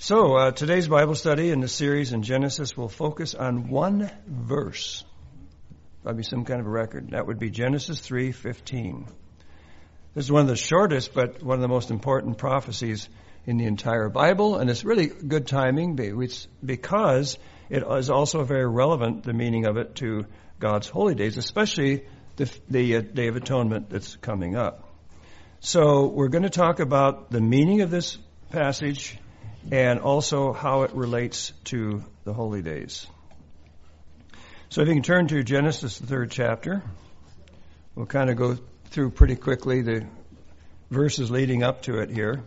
So today's Bible study in the series in Genesis will focus on one verse. That'd be some kind of a record. That would be Genesis 3:15. This is one of the shortest, but one of the most important prophecies in the entire Bible, and it's really good timing because it is also very relevant, the meaning of it, to God's holy days, especially the Day of Atonement that's coming up. So we're going to talk about the meaning of this passage and also how it relates to the holy days. So if you can turn to Genesis, the 3rd chapter, we'll kind of go through pretty quickly the verses leading up to it here.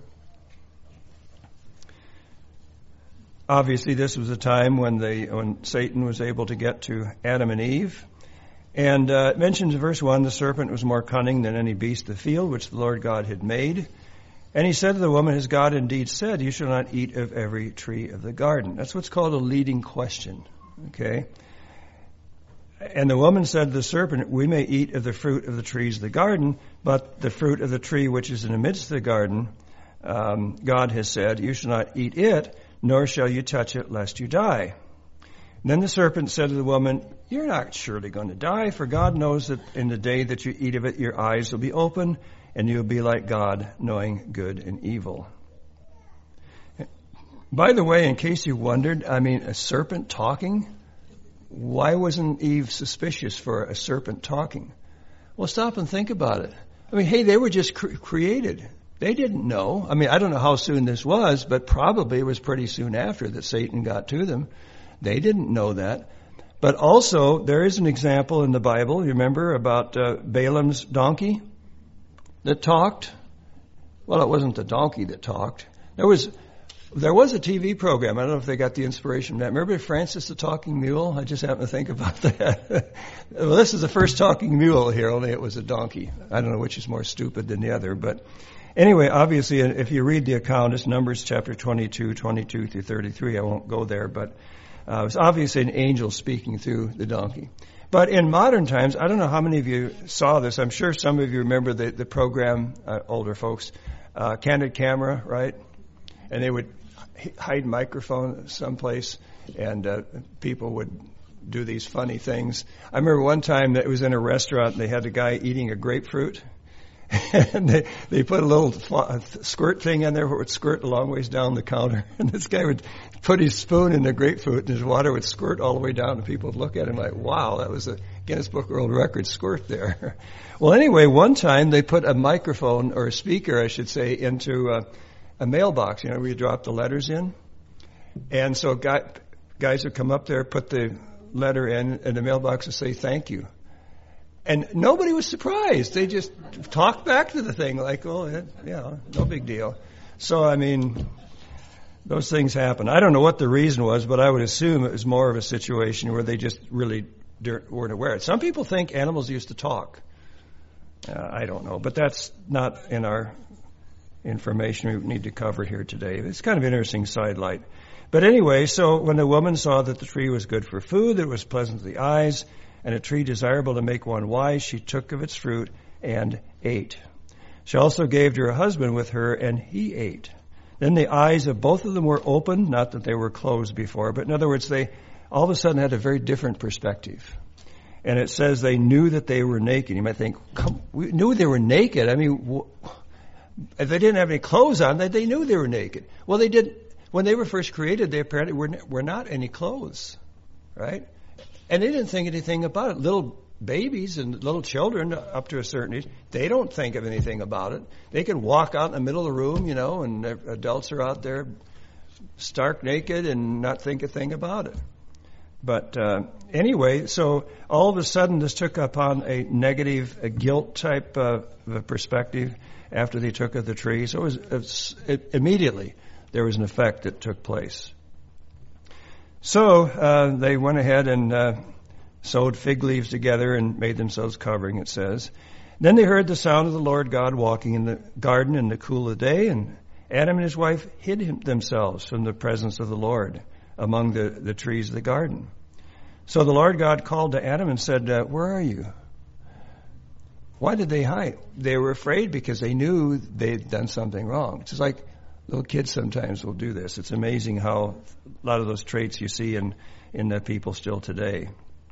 Obviously, this was a time when Satan was able to get to Adam and Eve. And it mentions in verse 1, the serpent was more cunning than any beast of the field which the Lord God had made. And he said to the woman, has God indeed said, you shall not eat of every tree of the garden? That's what's called a leading question. Okay? And the woman said to the serpent, we may eat of the fruit of the trees of the garden, but the fruit of the tree which is in the midst of the garden, God has said, you shall not eat it, nor shall you touch it, lest you die. And then the serpent said to the woman, you're not surely going to die, for God knows that in the day that you eat of it, your eyes will be open, and you'll be like God, knowing good and evil. By the way, in case you wondered, a serpent talking? Why wasn't Eve suspicious for a serpent talking? Well, stop and think about it. Hey, they were just created. They didn't know. I don't know how soon this was, but probably it was pretty soon after that Satan got to them. They didn't know that. But also, there is an example in the Bible, you remember, about Balaam's donkey that talked? Well, it wasn't the donkey that talked. There was a TV program. I don't know if they got the inspiration from that. Remember Francis the Talking Mule? I just happened to think about that. Well, this is the first talking mule here, only it was a donkey. I don't know which is more stupid than the other. But anyway, obviously, if you read the account, it's Numbers chapter 22 through 33. I won't go there, but it was obviously an angel speaking through the donkey. But in modern times, I don't know how many of you saw this. I'm sure some of you remember the program, older folks, Candid Camera, right? And they would hide microphone someplace, and people would do these funny things. I remember one time that it was in a restaurant, and they had a guy eating a grapefruit. And they put a little squirt thing in there where it would squirt a long ways down the counter. And this guy would put his spoon in the grapefruit and his water would squirt all the way down. And people would look at him like, wow, that was a Guinness Book of World Records squirt there. Well, anyway, one time they put a microphone, or a speaker, I should say, into a mailbox, where you drop the letters in. And so guys would come up there, put the letter in, and the mailbox would say, thank you. And nobody was surprised. They just talked back to the thing like, oh, yeah, no big deal. So, those things happen. I don't know what the reason was, but I would assume it was more of a situation where they just really weren't aware. Some people think animals used to talk. I don't know, but that's not in our information we need to cover here today. It's kind of an interesting sidelight. But anyway, so when the woman saw that the tree was good for food, that it was pleasant to the eyes, and a tree desirable to make one wise, she took of its fruit and ate. She also gave to her husband with her, and he ate. Then the eyes of both of them were opened, not that they were closed before, but in other words, they all of a sudden had a very different perspective. And it says they knew that they were naked. You might think, we knew they were naked. If they didn't have any clothes on, they knew they were naked. Well, they did. When they were first created, they apparently were not any clothes, right? And they didn't think anything about it. Little babies and little children up to a certain age, they don't think of anything about it. They can walk out in the middle of the room, and adults are out there stark naked and not think a thing about it. But anyway, so all of a sudden this took upon a negative, a guilt type of perspective after they took of the tree. So immediately there was an effect that took place. So they went ahead and sewed fig leaves together and made themselves covering, it says. Then they heard the sound of the Lord God walking in the garden in the cool of the day, and Adam and his wife hid themselves from the presence of the Lord among the trees of the garden. So the Lord God called to Adam and said, where are you? Why did they hide? They were afraid because they knew they'd done something wrong. It's just like Little kids sometimes will do this. It's amazing how a lot of those traits you see in the people still today.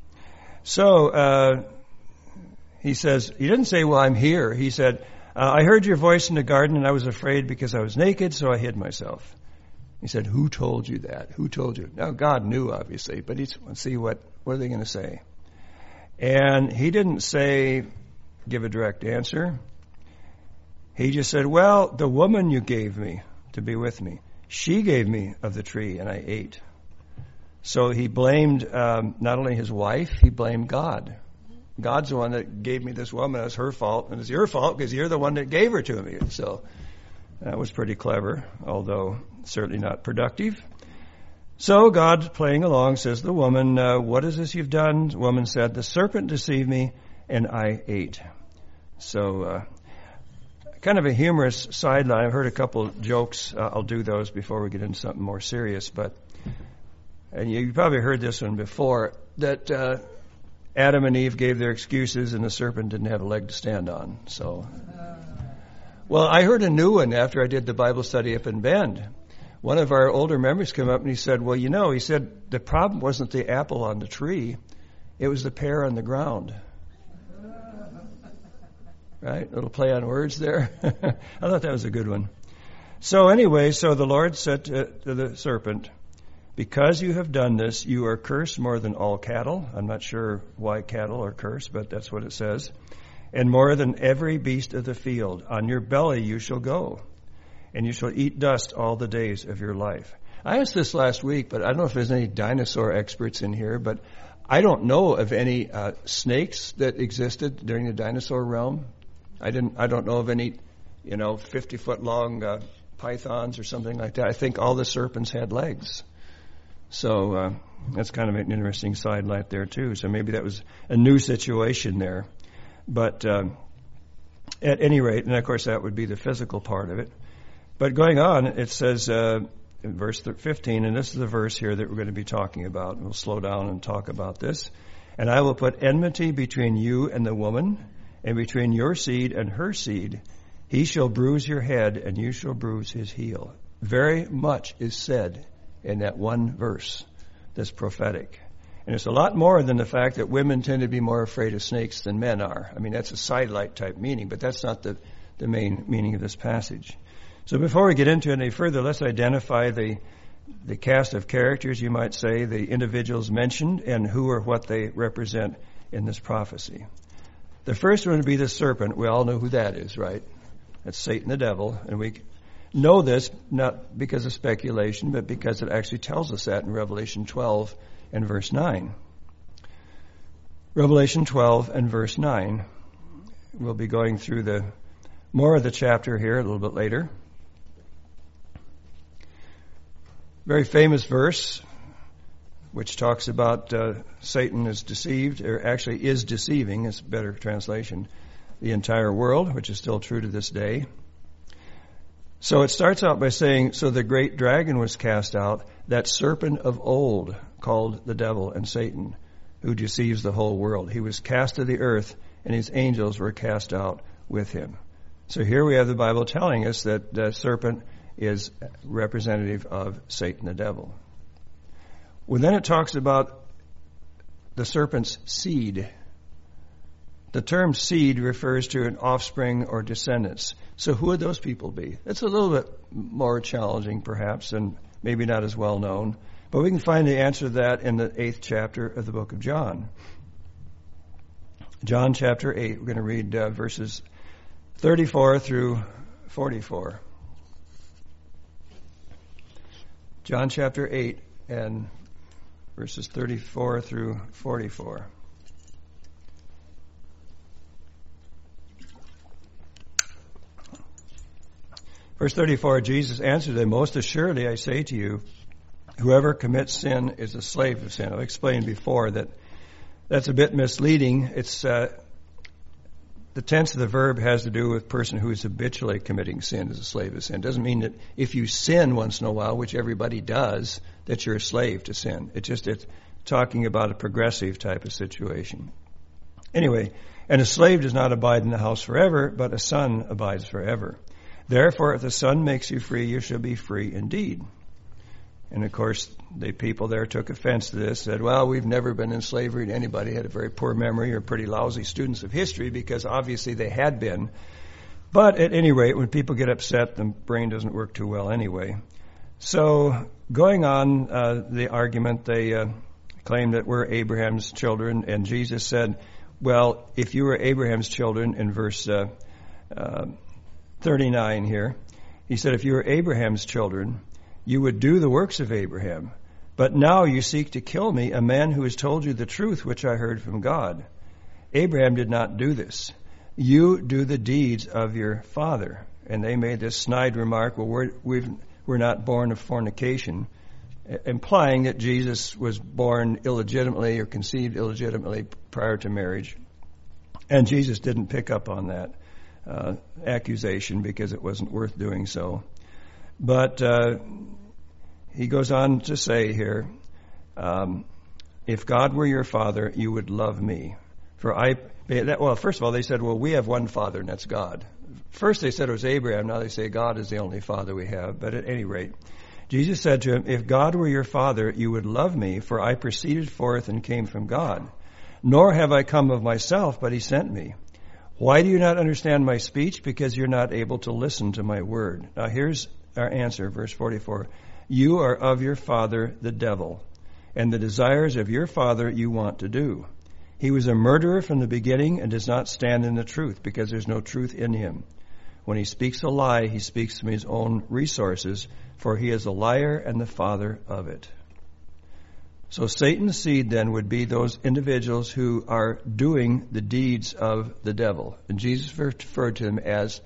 So he says, he didn't say, well, I'm here. He said, I heard your voice in the garden and I was afraid because I was naked, so I hid myself. He said, who told you that? Who told you? Now, God knew, obviously, but let's see what are they going to say? And he didn't say, give a direct answer. He just said, well, the woman you gave me to be with me, she gave me of the tree and I ate. So he blamed not only his wife, he blamed God. God's the one that gave me this woman. It's her fault, and it's your fault because you're the one that gave her to me. So that was pretty clever, although certainly not productive. So God, playing along, says to the woman, what is this you've done? The woman said, the serpent deceived me, and I ate. So kind of a humorous sideline. I've heard a couple jokes. I'll do those before we get into something more serious. And you probably heard this one before, that Adam and Eve gave their excuses and the serpent didn't have a leg to stand on. So, well, I heard a new one after I did the Bible study up in Bend. One of our older members came up and he said, well, he said the problem wasn't the apple on the tree. It was the pear on the ground. Right? A little play on words there. I thought that was a good one. So anyway, the Lord said to the serpent, because you have done this, you are cursed more than all cattle. I'm not sure why cattle are cursed, but that's what it says. And more than every beast of the field. On your belly you shall go, and you shall eat dust all the days of your life. I asked this last week, but I don't know if there's any dinosaur experts in here, but I don't know of any snakes that existed during the dinosaur realm. I don't know of any, 50-foot long pythons or something like that. I think all the serpents had legs. So that's kind of an interesting sidelight there, too. So maybe that was a new situation there. But at any rate, and of course that would be the physical part of it. But going on, it says in verse 15, and this is the verse here that we're going to be talking about. We'll slow down and talk about this. And I will put enmity between you and the woman, and between your seed and her seed. He shall bruise your head, and you shall bruise his heel. Very much is said in that one verse that's prophetic. And it's a lot more than the fact that women tend to be more afraid of snakes than men are. I mean, that's a sidelight type meaning, but that's not the main meaning of this passage. So before we get into it any further, let's identify the cast of characters, you might say, the individuals mentioned, and who or what they represent in this prophecy. The first one would be the serpent. We all know who that is, right? That's Satan the devil, and we know this not because of speculation, but because it actually tells us that in Revelation 12 and verse 9. Revelation 12 and verse 9. We'll be going through more of the chapter here a little bit later. Very famous verse, which talks about Satan is deceived, or actually is deceiving, is a better translation, the entire world, which is still true to this day. So it starts out by saying, so the great dragon was cast out, that serpent of old called the devil and Satan, who deceives the whole world. He was cast to the earth, and his angels were cast out with him. So here we have the Bible telling us that the serpent is representative of Satan the devil. Well, then it talks about the serpent's seed. The term seed refers to an offspring or descendants. So who would those people be? It's a little bit more challenging, perhaps, and maybe not as well known. But we can find the answer to that in the 8th chapter of the book of John. John chapter 8, we're going to read verses 34 through 44. John chapter 8 and verses 34 through 44. Verse 34, Jesus answered them, most assuredly I say to you, whoever commits sin is a slave of sin. I've explained before that that's a bit misleading. It's the tense of the verb has to do with person who is habitually committing sin as a slave of sin. It doesn't mean that if you sin once in a while, which everybody does, that you're a slave to sin. It's talking about a progressive type of situation. Anyway, and a slave does not abide in the house forever, but a son abides forever. Therefore, if the Son makes you free, you shall be free indeed. And of course, the people there took offense to this, said, well, we've never been in slavery to anybody, had a very poor memory, or pretty lousy students of history, because obviously they had been. But at any rate, when people get upset, the brain doesn't work too well anyway. So going on the argument, they claim that we're Abraham's children, and Jesus said, well, if you were Abraham's children, in verse 39 here, he said, if you were Abraham's children, you would do the works of Abraham. But now you seek to kill me, a man who has told you the truth which I heard from God. Abraham did not do this. You do the deeds of your father. And they made this snide remark, well, we're not born of fornication, implying that Jesus was born illegitimately or conceived illegitimately prior to marriage. And Jesus didn't pick up on that accusation because it wasn't worth doing so. But he goes on to say here, if God were your father, you would love me. Well, first of all, they said, well, we have one father, and that's God. First they said it was Abraham. Now they say God is the only father we have. But at any rate, Jesus said to him, if God were your father, you would love me, for I proceeded forth and came from God. Nor have I come of myself, but he sent me. Why do you not understand my speech? Because you're not able to listen to my word. Now here's our answer, verse 44. You are of your father, the devil, and the desires of your father you want to do. He was a murderer from the beginning and does not stand in the truth, because there's no truth in him. When he speaks a lie, he speaks from his own resources, for he is a liar and the father of it. So Satan's seed then would be those individuals who are doing the deeds of the devil. And Jesus referred to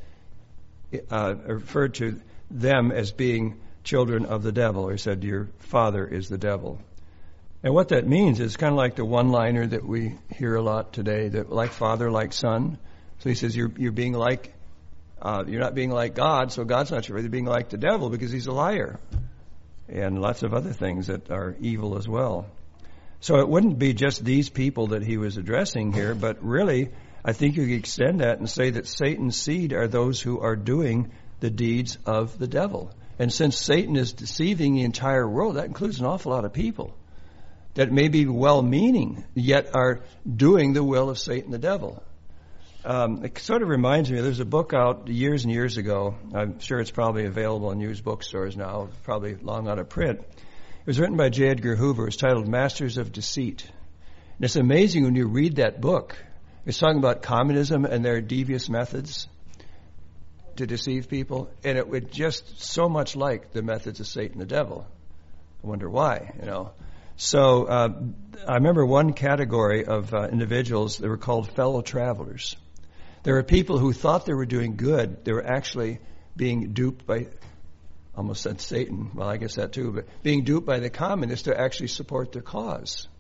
them as being children of the devil, or he said, your father is the devil. And what that means is kind of like the one-liner that we hear a lot today, that like father, like son. So he says, you're being like, you're not being like God, so God's not your father. You're being like the devil because he's a liar. And lots of other things that are evil as well. So it wouldn't be just these people that he was addressing here, but really, I think you could extend that and say that Satan's seed are those who are doing the deeds of the devil. And since Satan is deceiving the entire world, that includes an awful lot of people that may be well-meaning, yet are doing the will of Satan the devil. It sort of reminds me, there's a book out years and years ago. I'm sure it's probably available in used bookstores now, probably long out of print. It was written by J. Edgar Hoover. It's titled Masters of Deceit. And it's amazing when you read that book. It's talking about communism and their devious methods to deceive people. And it would just so much like the methods of Satan the devil. I wonder why, So I remember one category of individuals, they were called fellow travelers. There were people who thought they were doing good. They were actually being duped by, almost said Satan, well, I guess that too, but being duped by the communists to actually support their cause.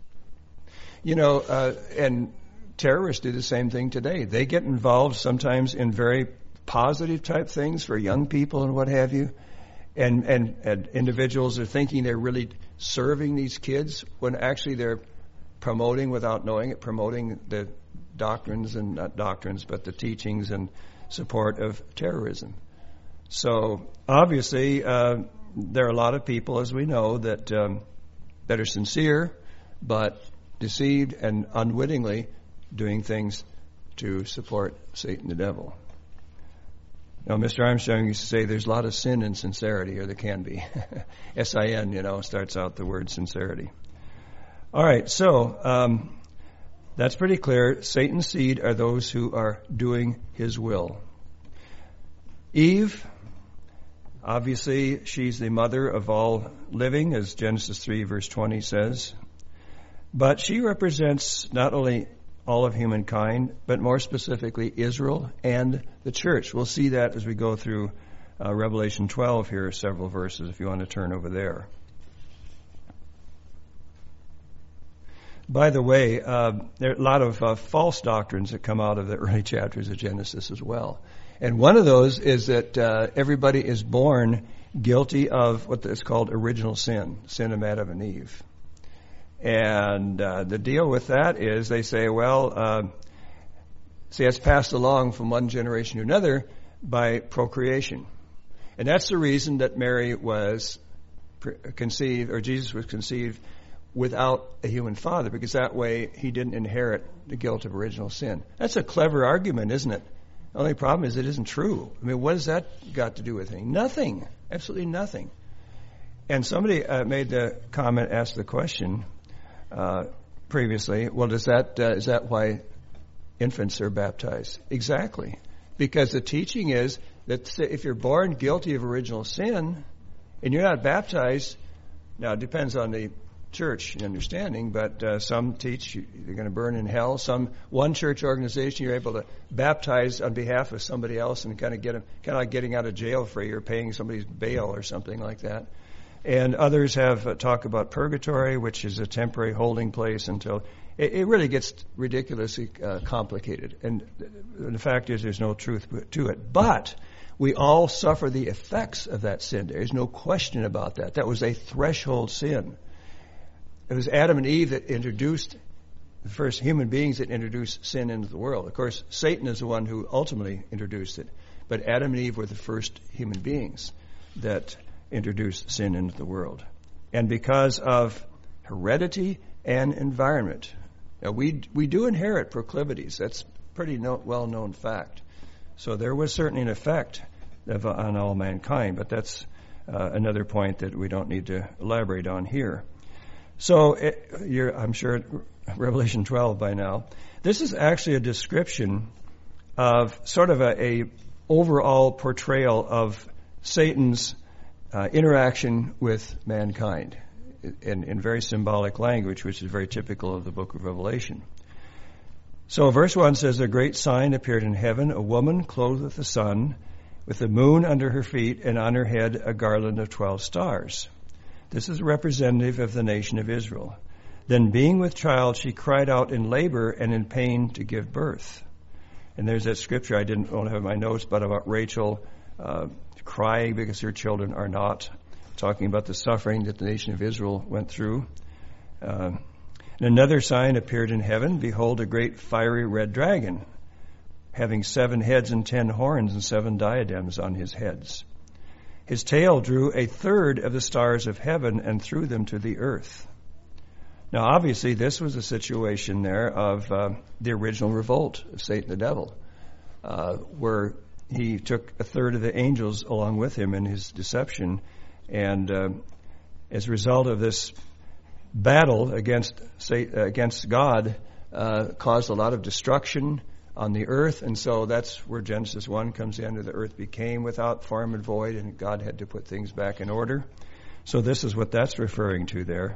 And terrorists do the same thing today. They get involved sometimes in very positive type things for young people and what have you. And individuals are thinking they're really serving these kids when actually they're promoting, without knowing it, promoting the doctrines, and not doctrines, but the teachings and support of terrorism. So obviously, there are a lot of people, as we know, that are sincere, but deceived and unwittingly doing things to support Satan the devil. Now, Mr. Armstrong used to say there's a lot of sin in sincerity, or there can be. S-I-N, starts out the word sincerity. All right, so that's pretty clear. Satan's seed are those who are doing his will. Eve, obviously, she's the mother of all living, as Genesis 3, verse 20 says. But she represents not only all of humankind, but more specifically Israel and the church. We'll see that as we go through Revelation 12 here, several verses, if you want to turn over there. By the way, there are a lot of false doctrines that come out of the early chapters of Genesis as well. And one of those is that everybody is born guilty of what is called original sin of Adam and Eve. And the deal with that is they say, well, it's passed along from one generation to another, by procreation. And that's the reason that Mary was conceived, or Jesus was conceived without a human father, because that way he didn't inherit the guilt of original sin. That's a clever argument, isn't it? The only problem is it isn't true. I mean, what has that got to do with anything? Nothing. Absolutely nothing. And somebody made the comment, asked the question previously, well, is that why infants are baptized? Exactly. Because the teaching is that if you're born guilty of original sin and you're not baptized, now it depends on the church understanding, but some teach you're going to burn in hell. One church organization, you're able to baptize on behalf of somebody else and kind of like getting out of jail free or paying somebody's bail or something like that. And others have talk about purgatory, which is a temporary holding place until it really gets ridiculously complicated. And the fact is there's no truth to it. But we all suffer the effects of that sin. There's no question about that. That was a threshold sin. It was Adam and Eve that introduced, the first human beings that introduced sin into the world. Of course, Satan is the one who ultimately introduced it. But Adam and Eve were the first human beings that introduced sin into the world. And because of heredity and environment, now we do inherit proclivities. That's pretty well-known fact. So there was certainly an effect on all mankind, but that's another point that we don't need to elaborate on here. So I'm sure Revelation 12 by now. This is actually a description of sort of a overall portrayal of Satan's interaction with mankind in very symbolic language, which is very typical of the book of Revelation. So verse 1 says, "A great sign appeared in heaven, a woman clothed with the sun, with the moon under her feet, and on her head a garland of 12 stars. This is representative of the nation of Israel. Then being with child, she cried out in labor and in pain to give birth." And there's that scripture I didn't have in my notes, but about Rachel crying because her children are not, talking about the suffering that the nation of Israel went through. And another sign appeared in heaven. Behold, a great fiery red dragon, having 7 heads and 10 horns and 7 diadems on his heads. His tail drew 1/3 of the stars of heaven and threw them to the earth. Now, obviously, this was a situation there of the original revolt of Satan the devil, where he took 1/3 of the angels along with him in his deception. And as a result of this battle against God, caused a lot of destruction on the earth. And so that's where Genesis 1 comes in, where the earth became without form and void, and God had to put things back in order. So this is what that's referring to there.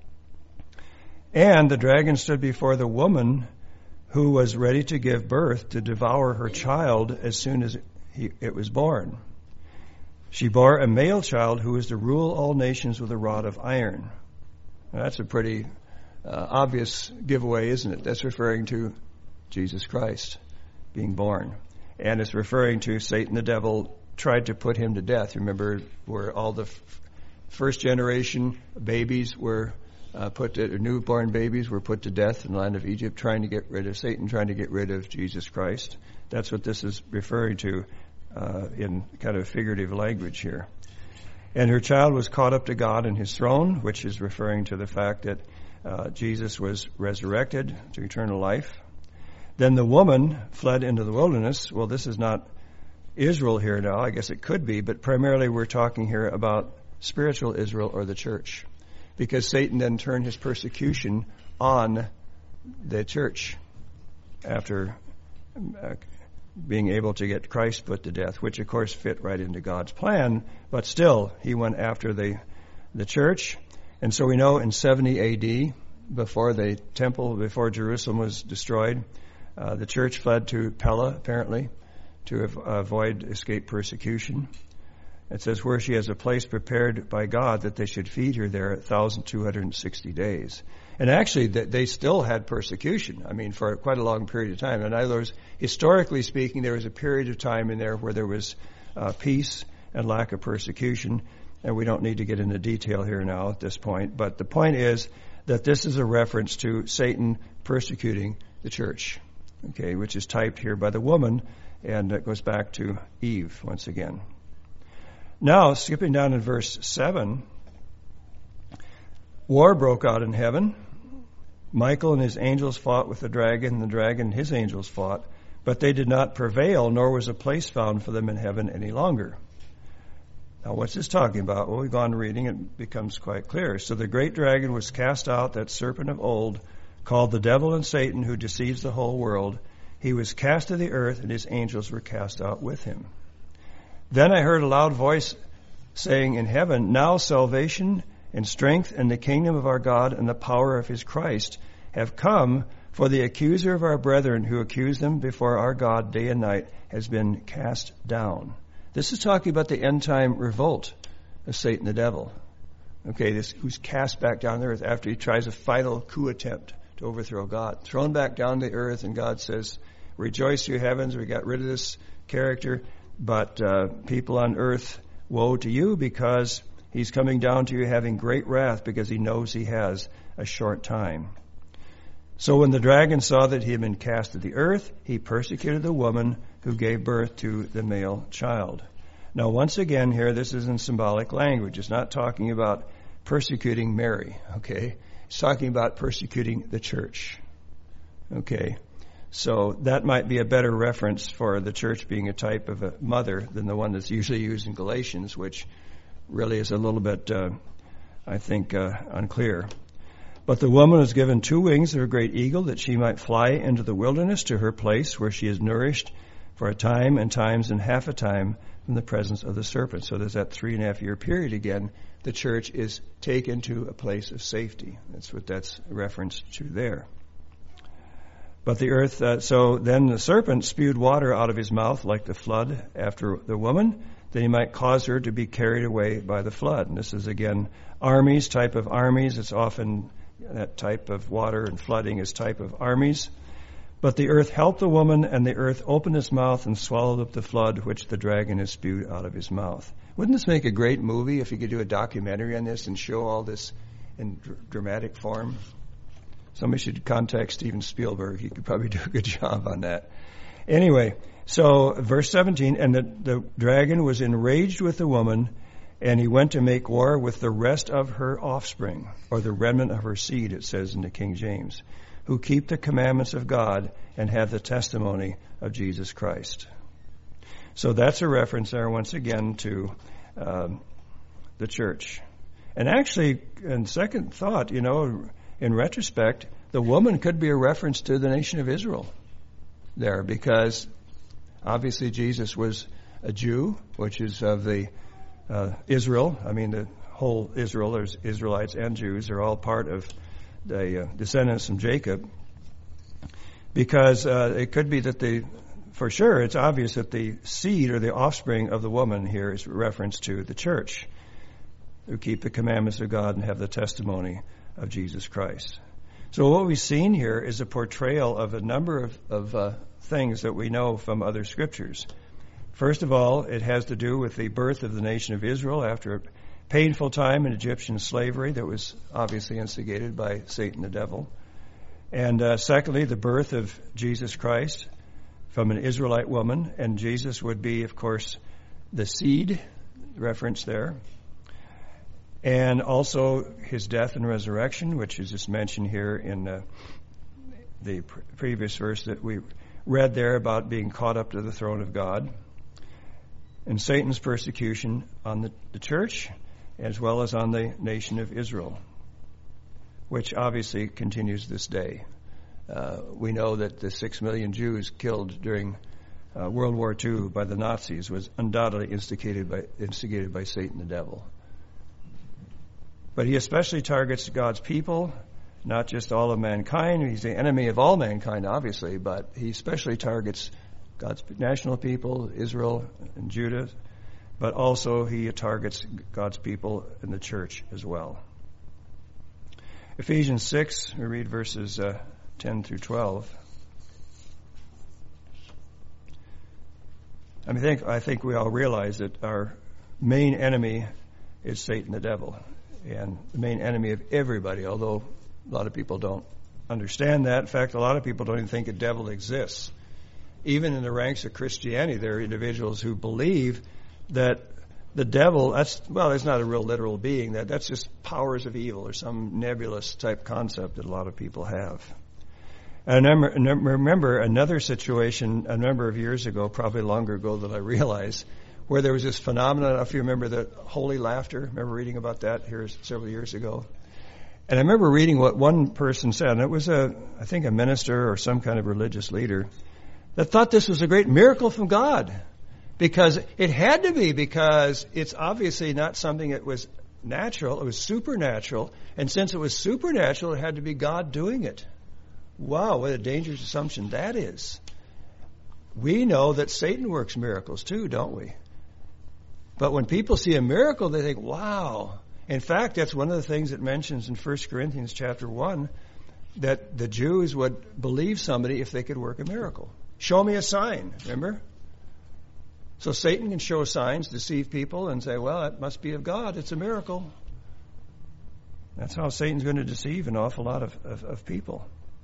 "And the dragon stood before the woman who was ready to give birth, to devour her child as soon as it was born. She bore a male child who is to rule all nations with a rod of iron." Now, that's a pretty obvious giveaway, isn't it? That's referring to Jesus Christ being born. And it's referring to Satan the devil tried to put him to death. Remember where all the first generation babies were newborn babies were put to death in the land of Egypt, trying to get rid of Satan, trying to get rid of Jesus Christ. That's what this is referring to in kind of figurative language here. "And her child was caught up to God and his throne," which is referring to the fact that Jesus was resurrected to eternal life. "Then the woman fled into the wilderness." Well, this is not Israel here now. I guess it could be, but primarily we're talking here about spiritual Israel or the church, because Satan then turned his persecution on the church after being able to get Christ put to death, which of course fit right into God's plan, but still he went after the church. And so we know in 70 AD, before the temple, before Jerusalem was destroyed, the church fled to Pella, apparently, to escape persecution. It says, "Where she has a place prepared by God that they should feed her there 1,260 days." And actually, they still had persecution, for quite a long period of time. In other words, historically speaking, there was a period of time in there where there was peace and lack of persecution. And we don't need to get into detail here now at this point. But the point is that this is a reference to Satan persecuting the church, okay, which is typed here by the woman And it goes back to Eve once again. Now, skipping down in verse 7, war broke out in heaven. Michael and his angels fought with the dragon, and the dragon and his angels fought, but they did not prevail, nor was a place found for them in heaven any longer. Now, what's this talking about? Well, we've gone reading, it becomes quite clear. So the great dragon was cast out, that serpent of old, called the devil and Satan, who deceives the whole world. He was cast to the earth, and his angels were cast out with him. Then I heard a loud voice saying in heaven, now salvation and strength and the kingdom of our God and the power of his Christ have come, for the accuser of our brethren who accused them before our God day and night has been cast down. This is talking about the end time revolt of Satan the devil. Okay, this who's cast back down to earth after he tries a final coup attempt to overthrow God. Thrown back down to earth, and God says, rejoice, you heavens, we got rid of this character, but people on earth, woe to you, because he's coming down to you having great wrath, because he knows he has a short time. So when the dragon saw that he had been cast to the earth, he persecuted the woman who gave birth to the male child. Now, once again here, this is in symbolic language. It's not talking about persecuting Mary, okay? It's talking about persecuting the church, okay? So that might be a better reference for the church being a type of a mother than the one that's usually used in Galatians, which really is a little bit, I think, unclear. But the woman was given 2 wings of a great eagle, that she might fly into the wilderness to her place where she is nourished for a time and times and half a time from the presence of the serpent. So there's that 3.5-year period again. The church is taken to a place of safety. That's what that's referenced to there. But the earth, so then the serpent spewed water out of his mouth like the flood after the woman, that he might cause her to be carried away by the flood. And this is again armies, type of armies. It's often that type of water and flooding is type of armies. But the earth helped the woman, and the earth opened its mouth and swallowed up the flood which the dragon has spewed out of his mouth. Wouldn't this make a great movie if you could do a documentary on this and show all this in dramatic form? Somebody should contact Steven Spielberg. He could probably do a good job on that. Anyway, so verse 17, and the dragon was enraged with the woman, and he went to make war with the rest of her offspring, or the remnant of her seed, it says in the King James, who keep the commandments of God and have the testimony of Jesus Christ. So that's a reference there once again to the church. And actually, in second thought, in retrospect, the woman could be a reference to the nation of Israel there, because obviously Jesus was a Jew, which is of the Israel. I mean, the whole Israel, there's Israelites and Jews, are all part of the descendants from Jacob. Because it could be that for sure, it's obvious that the seed or the offspring of the woman here is reference to the church, who keep the commandments of God and have the testimony of Jesus Christ. So what we've seen here is a portrayal of a number of things that we know from other scriptures. First of all, it has to do with the birth of the nation of Israel after a painful time in Egyptian slavery that was obviously instigated by Satan the devil. And secondly, the birth of Jesus Christ from an Israelite woman. And Jesus would be, of course, the seed, reference there. And also his death and resurrection, which is just mentioned here in the previous verse that we read there about being caught up to the throne of God. And Satan's persecution on the church, as well as on the nation of Israel, which obviously continues this day. We know that the 6 million Jews killed during World War II by the Nazis was undoubtedly instigated by Satan the devil. But he especially targets God's people, not just all of mankind. He's the enemy of all mankind, obviously, but he especially targets God's national people, Israel and Judah, but also he targets God's people in the church as well. Ephesians 6, we read verses 10 through 12. I think we all realize that our main enemy is Satan the devil, and the main enemy of everybody, although a lot of people don't understand that. In fact, a lot of people don't even think a devil exists. even in the ranks of Christianity, there are individuals who believe that the devil, that's not a real literal being. That's just powers of evil or some nebulous type concept that a lot of people have. And I remember another situation a number of years ago, probably longer ago than I realize, where there was this phenomenon. I don't know if you remember the holy laughter. Remember reading about that here several years ago? And I remember reading what one person said, and it was I think a minister or some kind of religious leader that thought this was a great miracle from God. Because it had to be, because it's obviously not something that was natural. It was supernatural. And since it was supernatural, it had to be God doing it. Wow, what a dangerous assumption that is. We know that Satan works miracles too, don't we? But when people see a miracle, they think, wow. In fact, that's one of the things it mentions in 1 Corinthians chapter 1, that the Jews would believe somebody if they could work a miracle. Show me a sign, remember? So Satan can show signs, deceive people, and say, well, it must be of God. It's a miracle. That's how Satan's going to deceive an awful lot of people.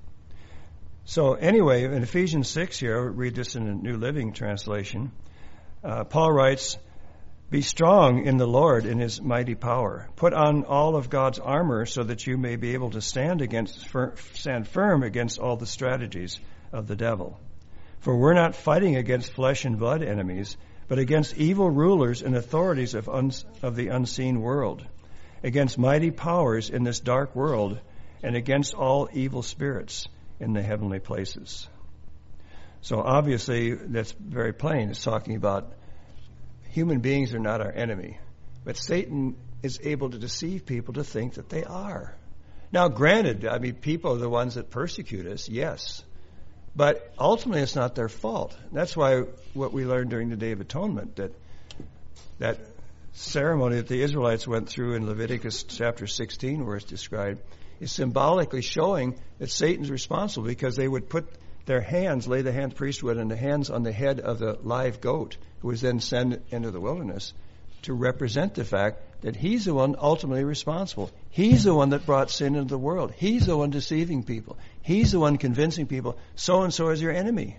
So anyway, in Ephesians 6 here, I'll read this in a New Living Translation. Paul writes, be strong in the Lord in his mighty power. Put on all of God's armor so that you may be able to stand firm against all the strategies of the devil. For we're not fighting against flesh and blood enemies, but against evil rulers and authorities of the unseen world, against mighty powers in this dark world, and against all evil spirits in the heavenly places. So obviously, that's very plain. It's talking about human beings are not our enemy, but Satan is able to deceive people to think that they are. Now, granted, people are the ones that persecute us, yes. But ultimately, it's not their fault. That's why what we learned during the Day of Atonement, that ceremony that the Israelites went through in Leviticus chapter 16, where it's described, is symbolically showing that Satan's responsible, because they would put their hands, lay the hand, the priest would, and the hands on the head of the live goat, who was then sent into the wilderness, to represent the fact that he's the one ultimately responsible. He's the one that brought sin into the world. He's the one deceiving people. He's the one convincing people, so-and-so is your enemy.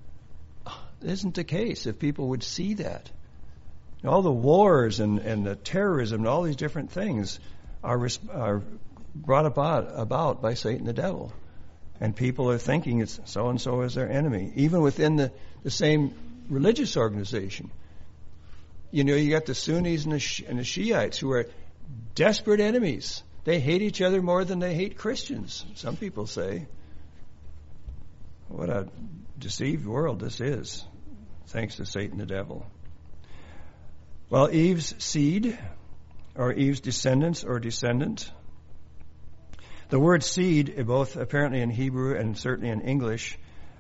It isn't the case if people would see that. All the wars and the terrorism and all these different things are brought about by Satan the devil. And people are thinking it's so-and-so is their enemy. Even within the same religious organization. You know, you got the Sunnis and the Shiites who are desperate enemies. They hate each other more than they hate Christians, some people say. What a deceived world this is, thanks to Satan the devil. Well, Eve's seed, or Eve's descendants or descendant. The word seed, both apparently in Hebrew and certainly in English,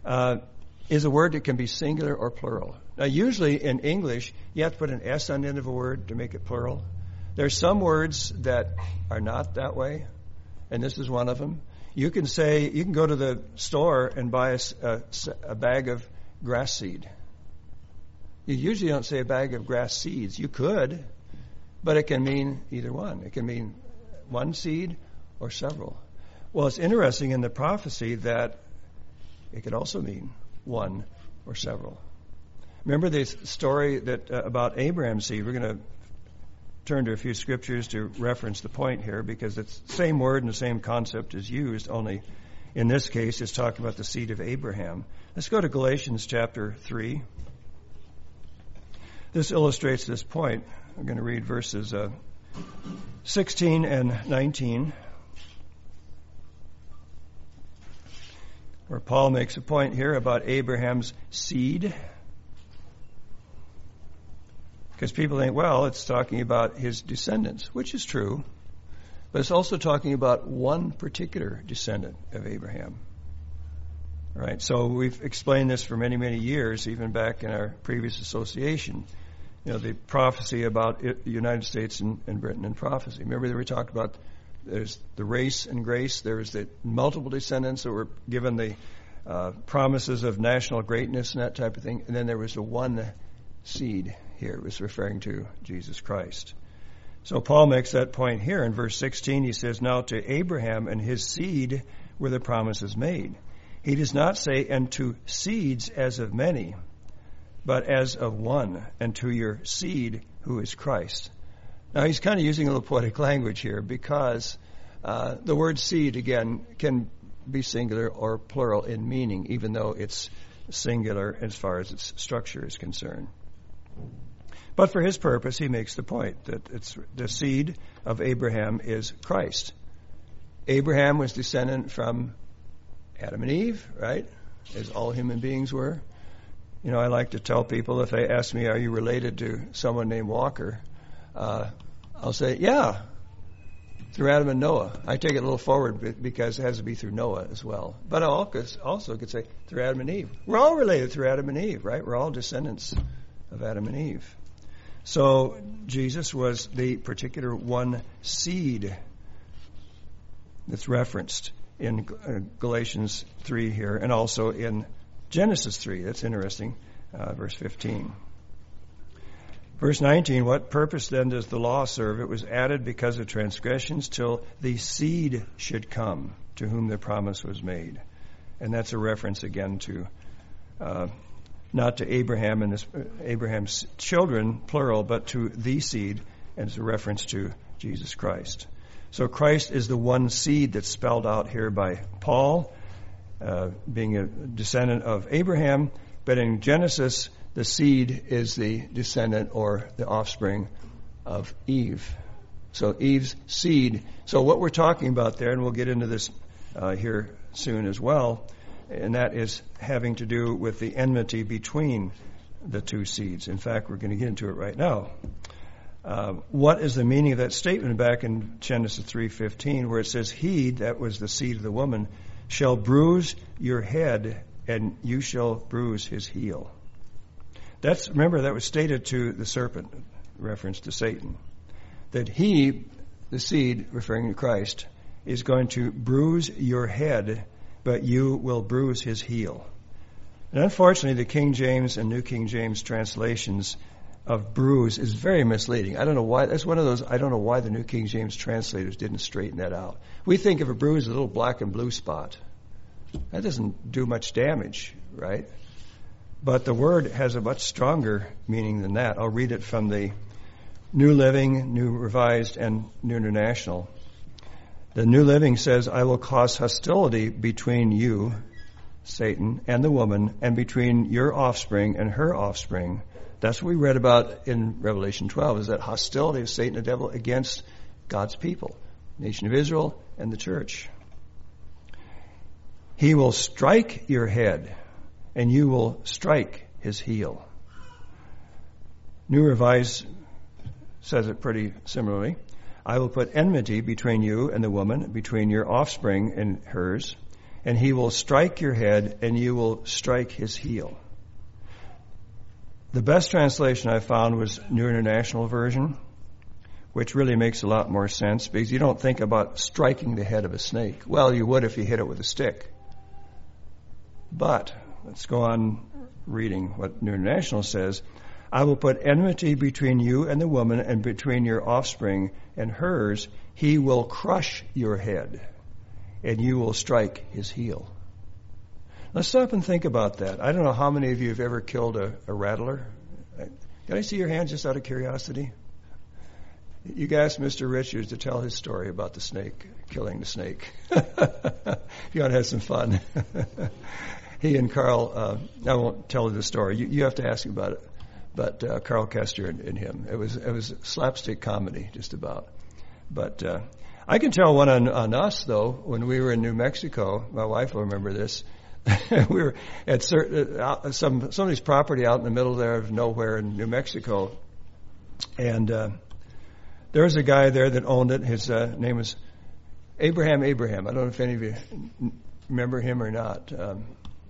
is a word that can be singular or plural. Now, usually in English, you have to put an S on the end of a word to make it plural. There's some words that are not that way, and this is one of them. You can go to the store and buy a bag of grass seed. You usually don't say a bag of grass seeds. You could, but it can mean either one. It can mean one seed or several. Well, it's interesting in the prophecy that it could also mean one or several. Remember the story that about Abraham's seed. We're going to turn to a few scriptures to reference the point here, because it's the same word and the same concept is used, only in this case it's talking about the seed of Abraham. Let's go to Galatians chapter 3. This illustrates this point. I'm going to read verses 16 and 19, where Paul makes a point here about Abraham's seed. Because people think, well, it's talking about his descendants, which is true, but it's also talking about one particular descendant of Abraham. All right, so we've explained this for many, many years, even back in our previous association. You know, the prophecy about the United States and Britain in prophecy. Remember that we talked about there's the race and grace. There's the multiple descendants that were given the promises of national greatness and that type of thing. And then there was the one seed here. It was referring to Jesus Christ. So Paul makes that point here in verse 16. He says, now to Abraham and his seed were the promises made. He does not say, and to seeds as of many, but as of one, and to your seed who is Christ. Now he's kind of using a little poetic language here because the word seed, again, can be singular or plural in meaning, even though it's singular as far as its structure is concerned. But for his purpose, he makes the point that it's the seed of Abraham is Christ. Abraham was descendant from Adam and Eve, right? As all human beings were. You know, I like to tell people, if they ask me, are you related to someone named Walker? I'll say, yeah, through Adam and Noah. I take it a little forward because it has to be through Noah as well. But I also could say through Adam and Eve. We're all related through Adam and Eve, right? We're all descendants of Adam and Eve. So Jesus was the particular one seed that's referenced in Galatians 3 here, and also in Genesis 3. That's interesting, verse 15. Verse 19, what purpose then does the law serve? It was added because of transgressions till the seed should come to whom the promise was made. And that's a reference again to, not to Abraham and Abraham's children, plural, but to the seed, and it's a reference to Jesus Christ. So Christ is the one seed that's spelled out here by Paul, being a descendant of Abraham, but in Genesis, the seed is the descendant or the offspring of Eve. So Eve's seed. So what we're talking about there, and we'll get into this here soon as well, and that is having to do with the enmity between the two seeds. In fact, we're going to get into it right now. What is the meaning of that statement back in Genesis 3:15, where it says, he, that was the seed of the woman, shall bruise your head, and you shall bruise his heel. Remember, that was stated to the serpent, reference to Satan, that he, the seed, referring to Christ, is going to bruise your head, but you will bruise his heel. And unfortunately, the King James and New King James translations of bruise is very misleading. I don't know why. That's one of those, I don't know why the New King James translators didn't straighten that out. We think of a bruise as a little black and blue spot. That doesn't do much damage, right? But the word has a much stronger meaning than that. I'll read it from the New Living, New Revised, and New International. The New Living says, I will cause hostility between you, Satan, and the woman, and between your offspring and her offspring. That's what we read about in Revelation 12, is that hostility of Satan, the devil, against God's people, nation of Israel, and the church. He will strike your head, and you will strike his heel. New Revised says it pretty similarly. I will put enmity between you and the woman, between your offspring and hers, and he will strike your head, and you will strike his heel. The best translation I found was New International Version, which really makes a lot more sense, because you don't think about striking the head of a snake. Well, you would if you hit it with a stick. But let's go on reading what New International says. I will put enmity between you and the woman, and between your offspring and hers. He will crush your head, and you will strike his heel. Let's stop and think about that. I don't know how many of you have ever killed a rattler. Can I see your hands just out of curiosity? You can ask Mr. Richards to tell his story about the snake, killing the snake. If you want to have some fun. He and Carl, I won't tell you the story. You have to ask him about it. But Carl Kester and him. It was slapstick comedy, just about. But I can tell one on us, though. When we were in New Mexico, my wife will remember this. We were at somebody's property out in the middle there of nowhere in New Mexico, and there was a guy there that owned it. His name was Abraham. I don't know if any of you remember him or not. Do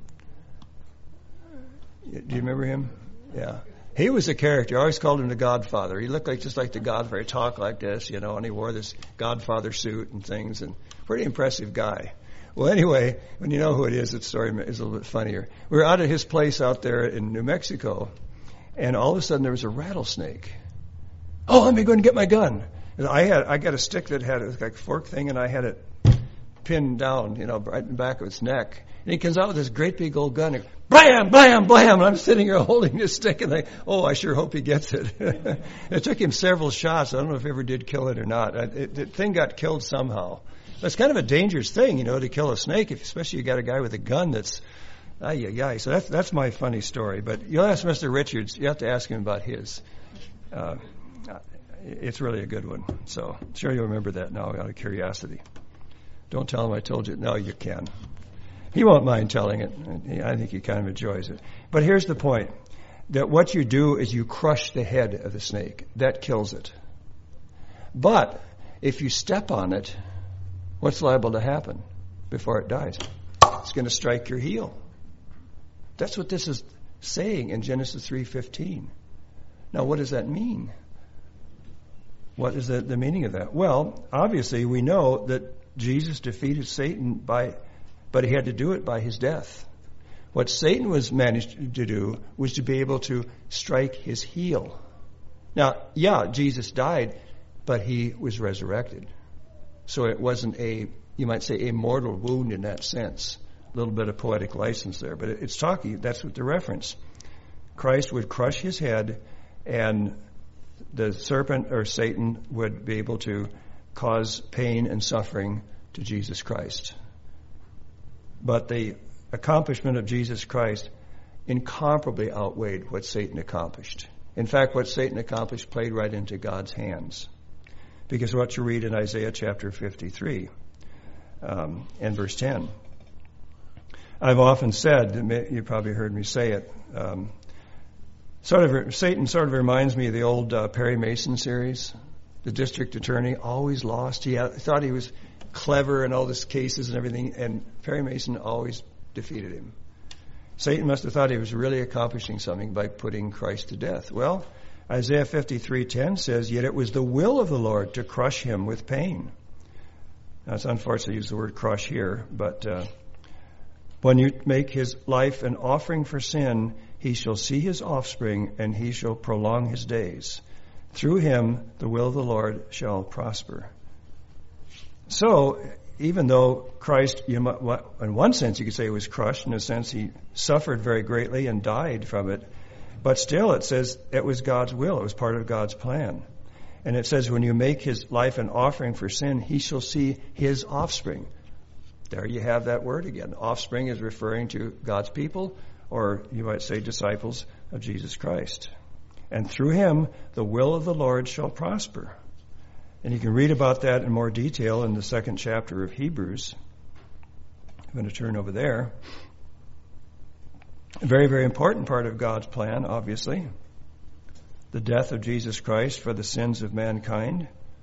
you remember him? Yeah. He was a character. I always called him the Godfather. He looked just like the Godfather. He talked like this, and he wore this Godfather suit and things, and pretty impressive guy. Well, anyway, when you know who it is, the story is a little bit funnier. We were out at his place out there in New Mexico, and all of a sudden there was a rattlesnake. Oh, let me go and get my gun. And I got a stick that had like a fork thing, and I had it pinned down, right in the back of its neck. And he comes out with this great big old gun, and blam, blam, blam. And I'm sitting here holding this stick, and I sure hope he gets it. It took him several shots. I don't know if he ever did kill it or not. The thing got killed somehow. It's kind of a dangerous thing, to kill a snake, especially you got a guy with a gun that's, So that's my funny story. But you'll ask Mr. Richards. You have to ask him about his. It's really a good one. So I'm sure you'll remember that now out of curiosity. Don't tell him I told you. No, you can. He won't mind telling it. I think he kind of enjoys it. But here's the point, that what you do is you crush the head of the snake. That kills it. But if you step on it, what's liable to happen before it dies? It's going to strike your heel. That's what this is saying in Genesis 3:15. Now, what does that mean? What is the meaning of that? Well, obviously, we know that Jesus defeated Satan but he had to do it by his death. What Satan was managed to do was to be able to strike his heel. Now, Jesus died, but he was resurrected. So it wasn't you might say, a mortal wound in that sense. A little bit of poetic license there, but it's talking, that's what the reference. Christ would crush his head, and the serpent or Satan would be able to cause pain and suffering to Jesus Christ. But the accomplishment of Jesus Christ incomparably outweighed what Satan accomplished. In fact, what Satan accomplished played right into God's hands. Because what you read in Isaiah chapter 53 and verse 10. I've often said, you probably heard me say it, Satan sort of reminds me of the old Perry Mason series. The district attorney always lost. He thought he was clever in all these cases and everything, and Perry Mason always defeated him. Satan must have thought he was really accomplishing something by putting Christ to death. Well, Isaiah 53:10 says, "Yet it was the will of the Lord to crush him with pain." Now, it's unfortunate to use the word crush here, but when you make his life an offering for sin, he shall see his offspring, and he shall prolong his days. Through him the will of the Lord shall prosper. So, even though Christ, in one sense you could say he was crushed, in a sense he suffered very greatly and died from it, but still it says it was God's will, it was part of God's plan. And it says when you make his life an offering for sin, he shall see his offspring. There you have that word again. Offspring is referring to God's people, or you might say disciples of Jesus Christ. And through him, the will of the Lord shall prosper. And you can read about that in more detail in the 2nd chapter of Hebrews. I'm going to turn over there. A very, very important part of God's plan, obviously. The death of Jesus Christ for the sins of mankind.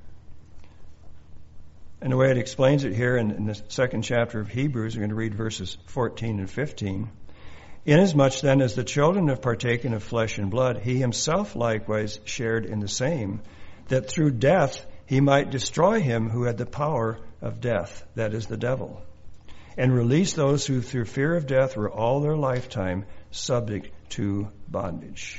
And the way it explains it here in the 2nd chapter of Hebrews, we're going to read verses 14 and 15. "Inasmuch then as the children have partaken of flesh and blood, he himself likewise shared in the same, that through death he might destroy him who had the power of death, that is the devil, and release those who through fear of death were all their lifetime subject to bondage."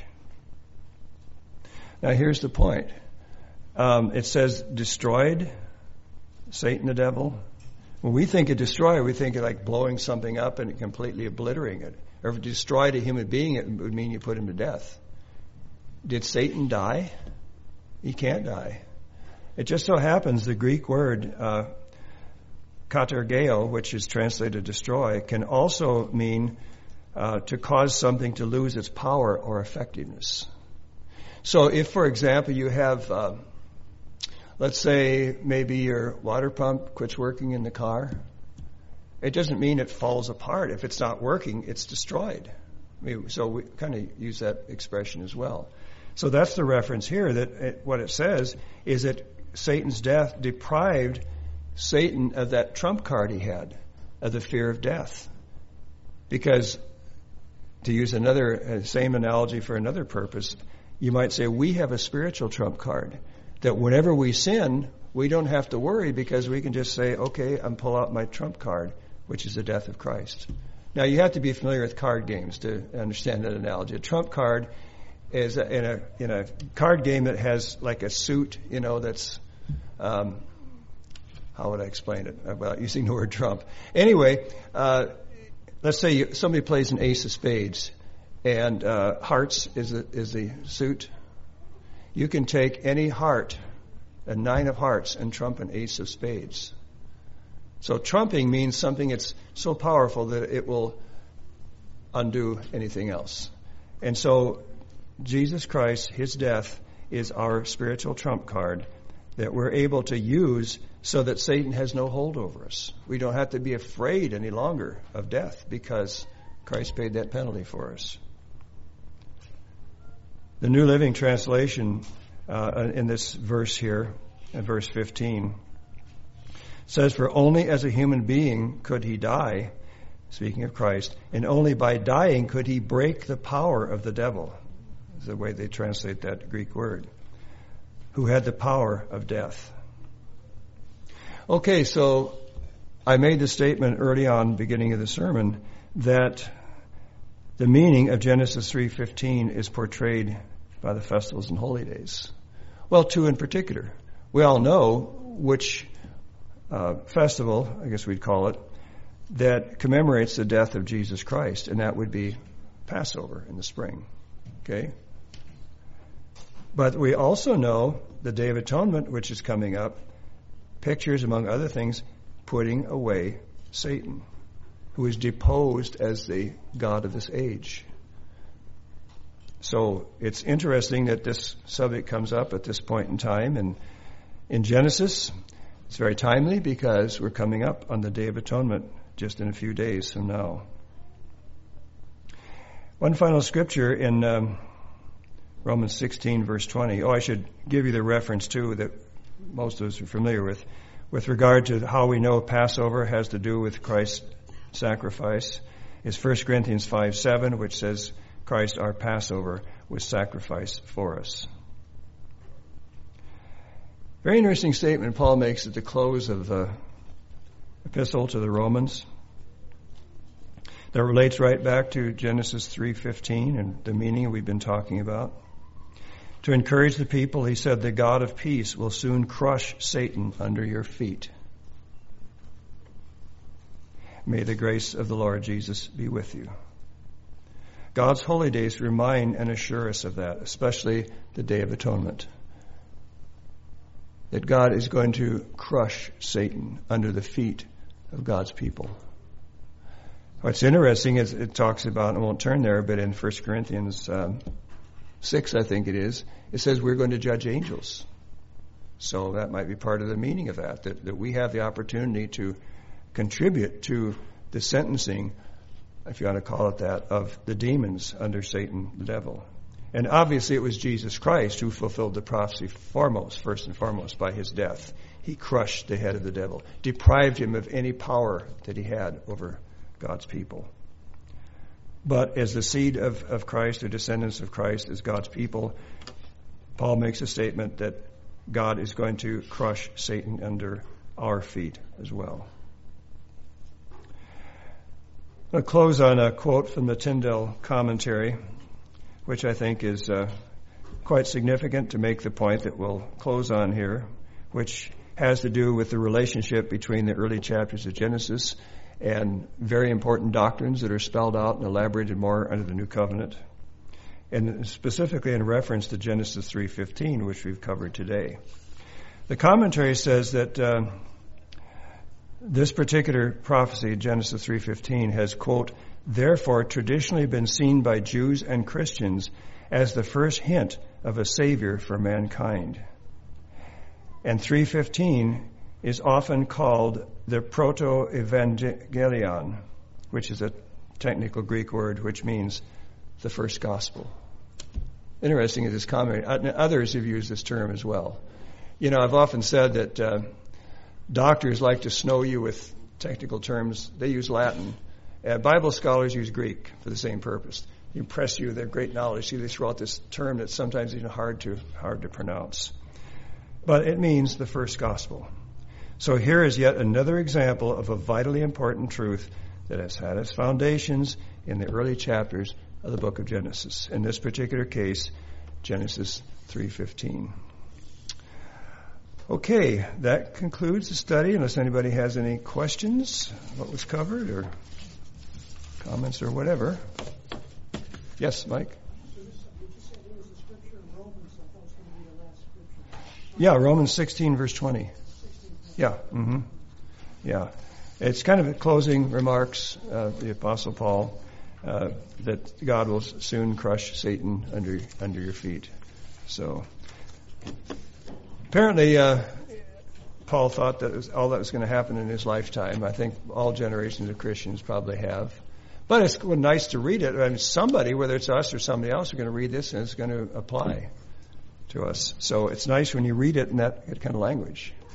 Now here's the point. It says destroyed, Satan the devil. When we think of destroy, we think of like blowing something up and completely obliterating it. Or if you destroyed a human being, it would mean you put him to death. Did Satan die? He can't die. It just so happens the Greek word katargeo, which is translated destroy, can also mean to cause something to lose its power or effectiveness. So if, for example, you have, let's say maybe your water pump quits working in the car, it doesn't mean it falls apart. If it's not working, it's destroyed. So we kind of use that expression as well. So that's the reference here, that what it says is that Satan's death deprived Satan of that trump card he had, of the fear of death. Because, to use another same analogy for another purpose, you might say we have a spiritual trump card, that whenever we sin, we don't have to worry because we can just say, okay, I'm pull out my trump card, which is the death of Christ. Now, you have to be familiar with card games to understand that analogy. A trump card is in a card game that has like a suit, that's how would I explain it without using the word trump? Anyway, let's say somebody plays an ace of spades, and hearts is the suit. You can take any heart, a 9 of hearts, and trump an ace of spades. So trumping means something that's so powerful that it will undo anything else. And so Jesus Christ, his death, is our spiritual trump card that we're able to use so that Satan has no hold over us. We don't have to be afraid any longer of death because Christ paid that penalty for us. The New Living Translation in this verse here, in verse 15, says, "For only as a human being could he die," speaking of Christ, "and only by dying could he break the power of the devil," is the way they translate that Greek word, "who had the power of death." Okay, so I made the statement early on, beginning of the sermon, that the meaning of Genesis 3:15 is portrayed by the festivals and holy days. Well, 2 in particular. We all know which festival, I guess we'd call it, that commemorates the death of Jesus Christ, and that would be Passover in the spring. Okay? But we also know the Day of Atonement, which is coming up, pictures, among other things, putting away Satan, who is deposed as the god of this age. So it's interesting that this subject comes up at this point in time, and in Genesis, it's very timely because we're coming up on the Day of Atonement just in a few days from now. One final scripture in Romans 16, verse 20. I should give you the reference, too, that most of us are familiar with regard to how we know Passover has to do with Christ's sacrifice. It's 1 Corinthians 5:7, which says, "Christ, our Passover, was sacrificed for us." Very interesting statement Paul makes at the close of the epistle to the Romans that relates right back to Genesis 3:15 and the meaning we've been talking about. To encourage the people, he said, "The God of peace will soon crush Satan under your feet." May the grace of the Lord Jesus be with you. God's holy days remind and assure us of that, especially the Day of Atonement. That God is going to crush Satan under the feet of God's people. What's interesting is it talks about, I won't turn there, but in 1 Corinthians 6, I think it says we're going to judge angels. So that might be part of the meaning of that we have the opportunity to contribute to the sentencing, if you want to call it that, of the demons under Satan, the devil. And obviously it was Jesus Christ who fulfilled the prophecy first and foremost, by his death. He crushed the head of the devil, deprived him of any power that he had over God's people. But as the seed of Christ, or descendants of Christ, as God's people, Paul makes a statement that God is going to crush Satan under our feet as well. I'll close on a quote from the Tyndale commentary, which I think is quite significant to make the point that we'll close on here, which has to do with the relationship between the early chapters of Genesis and very important doctrines that are spelled out and elaborated more under the New Covenant, and specifically in reference to Genesis 3:15, which we've covered today. The commentary says that this particular prophecy, Genesis 3:15, has, quote, "therefore traditionally been seen by Jews and Christians as the first hint of a Savior for mankind." And 3:15 is often called the proto-evangelion, which is a technical Greek word which means the first gospel. Interesting is this comment. Others have used this term as well. You know, I've often said that doctors like to snow you with technical terms. They use Latin. Bible scholars use Greek for the same purpose. They impress you with their great knowledge. See, they throw out this term that's sometimes even hard to pronounce. But it means the first gospel. So here is yet another example of a vitally important truth that has had its foundations in the early chapters of the book of Genesis. In this particular case, Genesis 3:15. Okay, that concludes the study, unless anybody has any questions, what was covered, or comments, or whatever. Yes, Mike? So this, did you say there was a scripture in Romans? I thought it was going to be the last scripture. Yeah, Romans 16, verse 20. 16. Yeah, yeah. It's kind of closing remarks, the Apostle Paul, that God will soon crush Satan under your feet. So, apparently, Paul thought that all that was going to happen in his lifetime. I think all generations of Christians probably have. But it's nice to read it. I mean, somebody, whether it's us or somebody else, are going to read this and it's going to apply to us. So it's nice when you read it in that kind of language.